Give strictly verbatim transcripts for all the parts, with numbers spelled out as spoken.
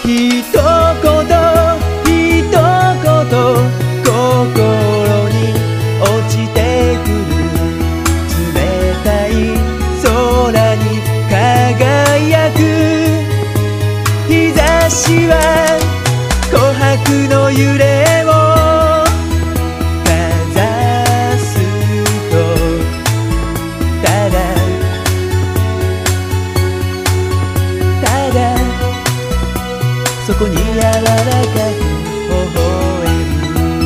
一言一言心に落ちてくる冷たい空に輝く日差しは琥珀の揺れをかざすとただただそこに柔らかく微笑む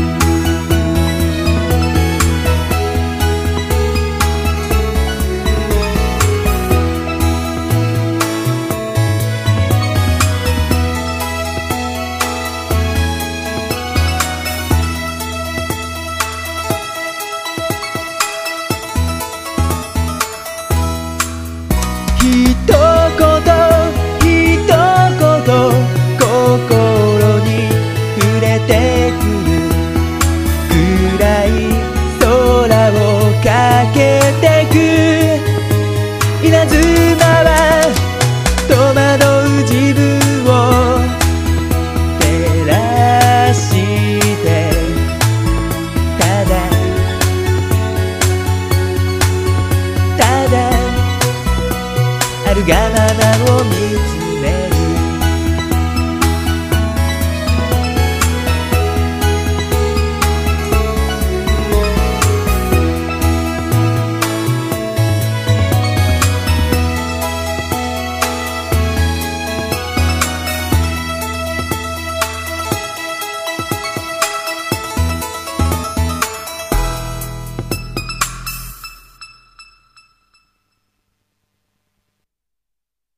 一言一言心に触れてくる暗い空をかけてく稲妻は戸惑う自分を照らしてただただあるがままを見つめる